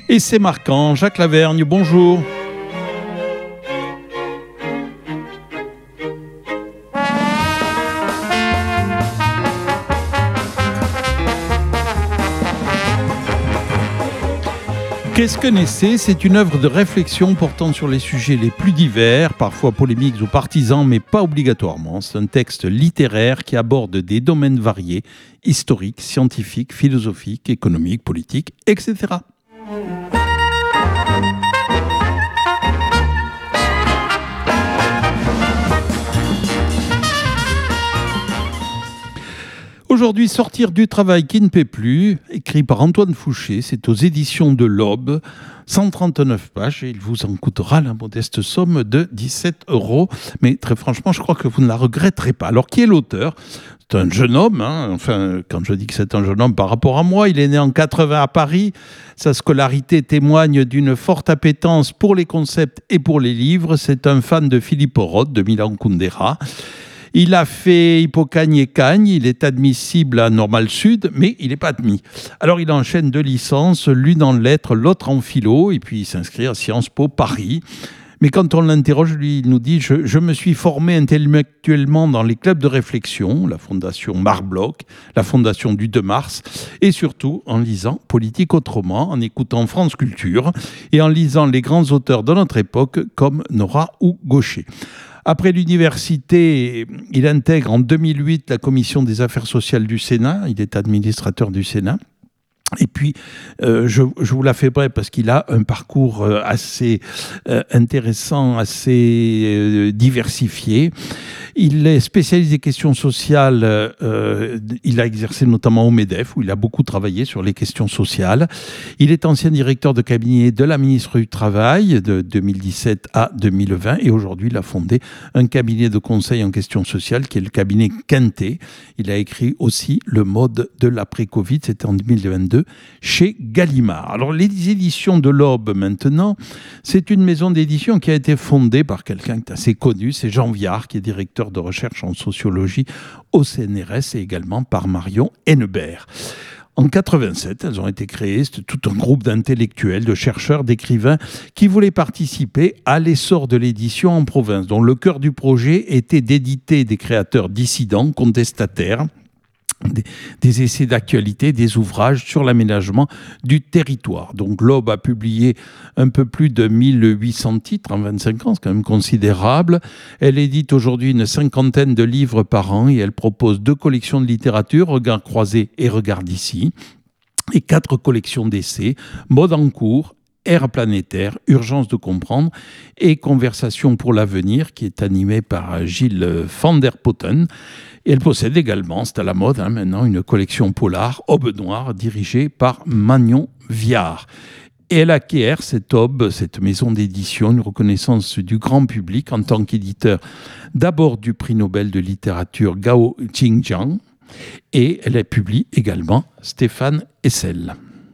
Et c'est marquant. Jacques Lavergne, bonjour. Qu'est-ce que Naissez ? C'est une œuvre de réflexion portant sur les sujets les plus divers, parfois polémiques ou partisans, mais pas obligatoirement. C'est un texte littéraire qui aborde des domaines variés, historiques, scientifiques, philosophiques, économiques, politiques, etc. Aujourd'hui, Sortir du travail qui ne paie plus, écrit par Antoine Fouché, c'est aux éditions de l'Aube, 139 pages et il vous en coûtera la modeste somme de 17 €. Mais très franchement, je crois que vous ne la regretterez pas. Alors, qui est l'auteur ? C'est un jeune homme, enfin, quand je dis que c'est un jeune homme par rapport à moi, il est né en 80 à Paris. Sa scolarité témoigne d'une forte appétence pour les concepts et pour les livres. C'est un fan de Philippe Orod, de Milan Kundera. Il a fait Hippocagne et Cagne, il est admissible à Normal Sud, mais il n'est pas admis. Alors il enchaîne 2 licences, l'une en lettres, l'autre en philo, et puis il s'inscrit à Sciences Po Paris. Mais quand on l'interroge, lui, il nous dit « Je me suis formé intellectuellement dans les clubs de réflexion, la Fondation Marbloch, la Fondation du 2 mars, et surtout en lisant Politique autrement, en écoutant France Culture, et en lisant les grands auteurs de notre époque comme Nora ou Gaucher ». Après l'université, il intègre en 2008 la commission des affaires sociales du Sénat. Il est administrateur du Sénat. Et puis, je vous la fais brève parce qu'il a un parcours assez intéressant, assez diversifié. Il est spécialiste des questions sociales. Il a exercé notamment au MEDEF, où il a beaucoup travaillé sur les questions sociales. Il est ancien directeur de cabinet de la ministre du Travail de 2017 à 2020. Et aujourd'hui, il a fondé un cabinet de conseil en questions sociales qui est le cabinet Quintet. Il a écrit aussi Le mode de l'après-Covid. C'était en 2022. Chez Gallimard. Alors, les éditions de l'Aube, maintenant, c'est une maison d'édition qui a été fondée par quelqu'un qui est assez connu, c'est Jean Viard, qui est directeur de recherche en sociologie au CNRS, et également par Marion Hennebert. En 87, elles ont été créées, c'était tout un groupe d'intellectuels, de chercheurs, d'écrivains qui voulaient participer à l'essor de l'édition en province, dont le cœur du projet était d'éditer des créateurs dissidents, contestataires, des essais d'actualité, des ouvrages sur l'aménagement du territoire. Donc l'Aube a publié un peu plus de 1800 titres en 25 ans, c'est quand même considérable. Elle édite aujourd'hui une 50aine de livres par an et elle propose 2 collections de littérature, Regard croisé et Regard d'ici, et 4 collections d'essais, Mode en cours, Ère planétaire, Urgence de comprendre et Conversation pour l'avenir, qui est animée par Gilles van der Potten. Et elle possède également, c'est à la mode maintenant, une collection polar, Aube Noire, dirigée par Magnon Viard. Et elle acquiert, cette Aube, cette maison d'édition, une reconnaissance du grand public en tant qu'éditeur d'abord du prix Nobel de littérature Gao Xingjiang, et elle publie également Stéphane Hessel.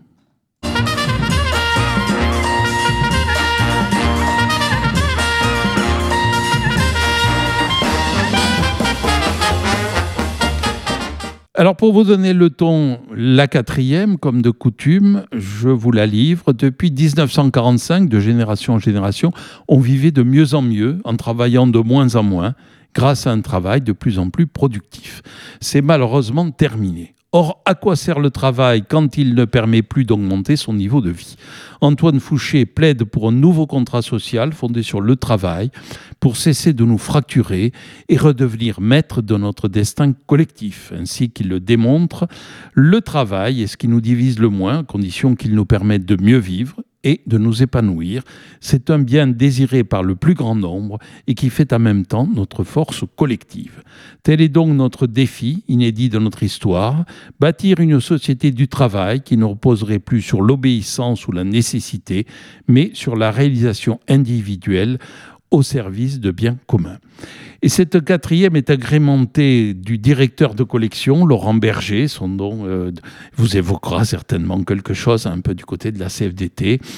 Alors pour vous donner le ton, la 4e, comme de coutume, je vous la livre. Depuis 1945, de génération en génération, on vivait de mieux en mieux, en travaillant de moins en moins, grâce à un travail de plus en plus productif. C'est malheureusement terminé. Or, à quoi sert le travail quand il ne permet plus d'augmenter son niveau de vie ? Antoine Fouché plaide pour un nouveau contrat social fondé sur le travail, pour cesser de nous fracturer et redevenir maître de notre destin collectif. Ainsi qu'il le démontre, le travail est ce qui nous divise le moins, à condition qu'il nous permette de mieux vivre et de nous épanouir. C'est un bien désiré par le plus grand nombre et qui fait en même temps notre force collective. Tel est donc notre défi, inédit de notre histoire, bâtir une société du travail qui ne reposerait plus sur l'obéissance ou la nécessité, mais sur la réalisation individuelle au service de biens communs. Et cette 4e est agrémentée du directeur de collection, Laurent Berger, son nom vous évoquera certainement quelque chose un peu du côté de la CFDT.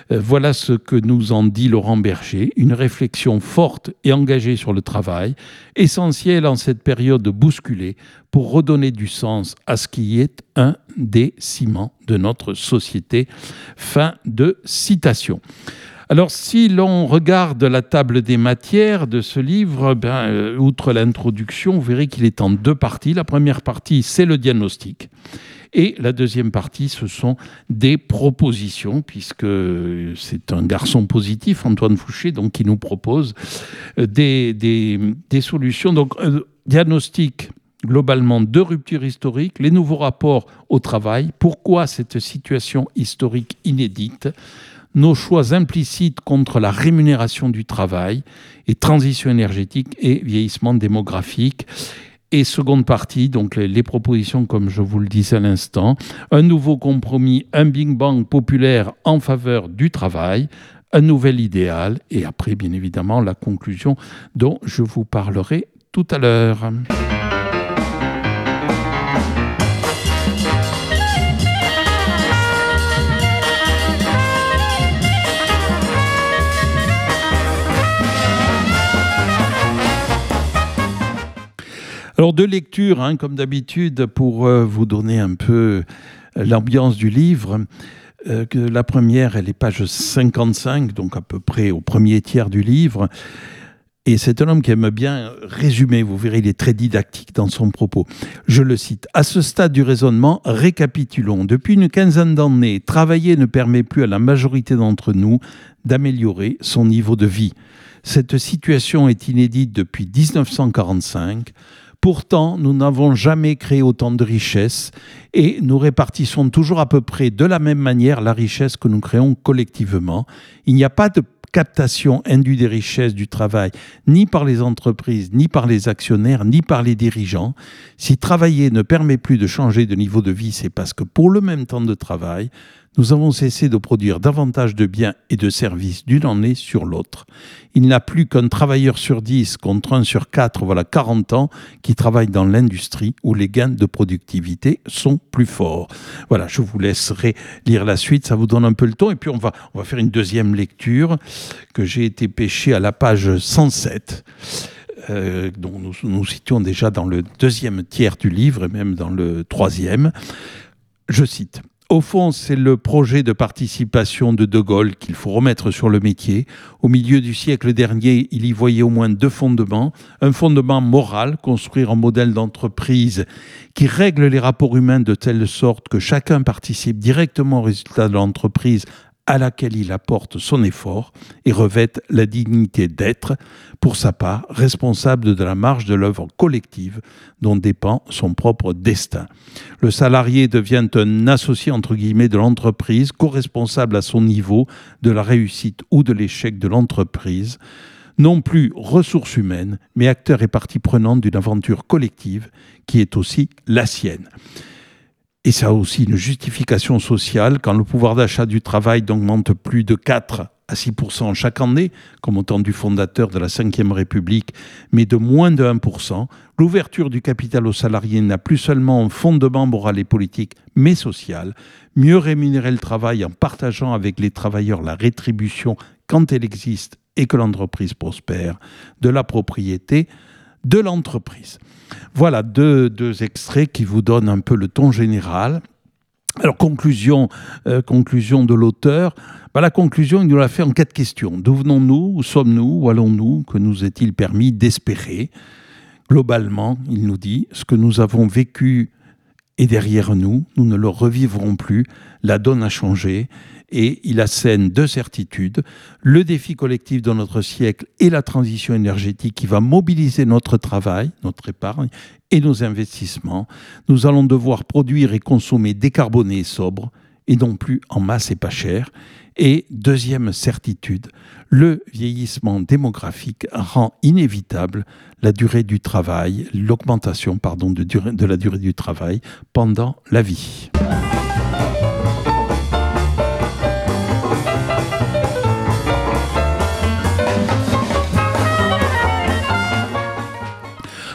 Voilà ce que nous en dit Laurent Berger, une réflexion forte et engagée sur le travail, essentielle en cette période bousculée pour redonner du sens à ce qui est un des ciments de notre société. Fin de citation. Alors, si l'on regarde la table des matières de ce livre, outre l'introduction, vous verrez qu'il est en 2 parties. La première partie, c'est le diagnostic. Et la deuxième partie, ce sont des propositions, puisque c'est un garçon positif, Antoine Fouché, donc qui nous propose des solutions. Donc, diagnostic globalement de rupture historique, les nouveaux rapports au travail, pourquoi cette situation historique inédite, nos choix implicites contre la rémunération du travail, et transition énergétique et vieillissement démographique. Et seconde partie, donc les propositions, comme je vous le disais à l'instant, un nouveau compromis, un Big Bang populaire en faveur du travail, un nouvel idéal, et après, bien évidemment, la conclusion dont je vous parlerai tout à l'heure. Alors, 2 lectures, comme d'habitude, pour vous donner un peu l'ambiance du livre. La première, elle est page 55, donc à peu près au premier tiers du livre. Et c'est un homme qui aime bien résumer. Vous verrez, il est très didactique dans son propos. Je le cite. « À ce stade du raisonnement, récapitulons. Depuis une quinzaine d'années, travailler ne permet plus à la majorité d'entre nous d'améliorer son niveau de vie. Cette situation est inédite depuis 1945. Pourtant, nous n'avons jamais créé autant de richesses et nous répartissons toujours à peu près de la même manière la richesse que nous créons collectivement. Il n'y a pas de captation indue des richesses du travail, ni par les entreprises, ni par les actionnaires, ni par les dirigeants. Si travailler ne permet plus de changer de niveau de vie, c'est parce que pour le même temps de travail, nous avons cessé de produire davantage de biens et de services d'une année sur l'autre. Il n'y a plus qu'un travailleur sur 10 contre 1 sur 4, voilà 40 ans, qui travaille dans l'industrie où les gains de productivité sont plus forts. Voilà, je vous laisserai lire la suite, ça vous donne un peu le ton. Et puis on va faire une deuxième lecture que j'ai été pêché à la page 107. Donc nous nous situons déjà dans le 2e tiers du livre et même dans le 3e. Je cite. Au fond, c'est le projet de participation de De Gaulle qu'il faut remettre sur le métier. Au milieu du siècle dernier, il y voyait au moins 2 fondements. Un fondement moral, construire un modèle d'entreprise qui règle les rapports humains de telle sorte que chacun participe directement au résultat de l'entreprise à laquelle il apporte son effort et revête la dignité d'être, pour sa part, responsable de la marge de l'œuvre collective dont dépend son propre destin. Le salarié devient un associé entre guillemets de l'entreprise, co-responsable à son niveau de la réussite ou de l'échec de l'entreprise, non plus ressources humaines, mais acteur et partie prenante d'une aventure collective qui est aussi la sienne. Et ça a aussi une justification sociale. Quand le pouvoir d'achat du travail n'augmente plus de 4 à 6% chaque année, comme au temps du fondateur de la Ve République, mais de moins de 1%, l'ouverture du capital aux salariés n'a plus seulement un fondement moral et politique, mais social. Mieux rémunérer le travail en partageant avec les travailleurs la rétribution quand elle existe et que l'entreprise prospère, de la propriété de l'entreprise. Voilà deux extraits qui vous donnent un peu le ton général. Alors, conclusion de l'auteur. La conclusion, il nous l'a fait en 4 questions. D'où venons-nous? Où sommes-nous? Où allons-nous? Que nous est-il permis d'espérer? Globalement, il nous dit, ce que nous avons vécu est derrière nous. Nous ne le revivrons plus. La donne a changé. Et il assène 2 certitudes, le défi collectif de notre siècle et la transition énergétique qui va mobiliser notre travail, notre épargne et nos investissements. Nous allons devoir produire et consommer décarboné et sobre, et non plus en masse et pas cher. Et 2e certitude, le vieillissement démographique rend inévitable la durée du travail, l'augmentation de la durée du travail pendant la vie.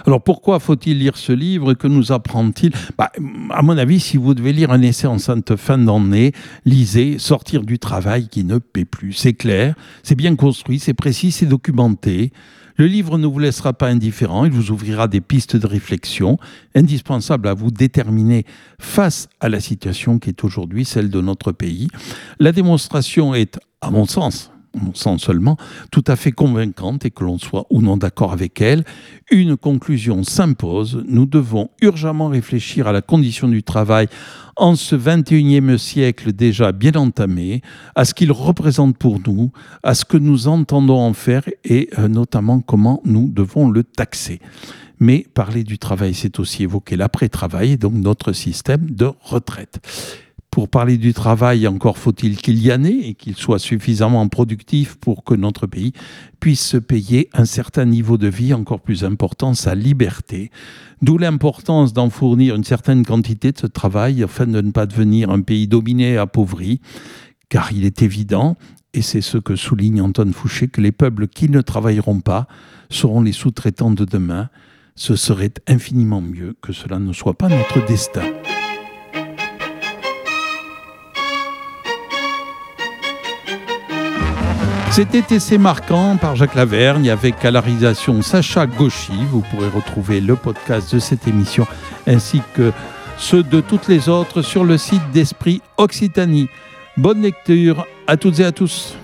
Alors pourquoi faut-il lire ce livre? Que nous apprend-il? À mon avis, si vous devez lire un essai en cette fin d'année, lisez Sortir du travail qui ne paie plus. C'est clair, c'est bien construit, c'est précis, c'est documenté. Le livre ne vous laissera pas indifférent, il vous ouvrira des pistes de réflexion indispensables à vous déterminer face à la situation qui est aujourd'hui celle de notre pays. La démonstration est, à mon sens seulement, tout à fait convaincante et que l'on soit ou non d'accord avec elle. Une conclusion s'impose. Nous devons urgemment réfléchir à la condition du travail en ce 21e siècle déjà bien entamé, à ce qu'il représente pour nous, à ce que nous entendons en faire et notamment comment nous devons le taxer. Mais parler du travail, c'est aussi évoquer l'après-travail et donc notre système de retraite. Pour parler du travail, encore faut-il qu'il y en ait et qu'il soit suffisamment productif pour que notre pays puisse se payer un certain niveau de vie, encore plus important, sa liberté. D'où l'importance d'en fournir une certaine quantité de ce travail afin de ne pas devenir un pays dominé et appauvri. Car il est évident, et c'est ce que souligne Antoine Fouché, que les peuples qui ne travailleront pas seront les sous-traitants de demain. Ce serait infiniment mieux que cela ne soit pas notre destin. C'était Essai marquant par Jacques Lavergne avec à la réalisation Sacha Gauchy. Vous pourrez retrouver le podcast de cette émission ainsi que ceux de toutes les autres sur le site d'Esprit Occitanie. Bonne lecture à toutes et à tous.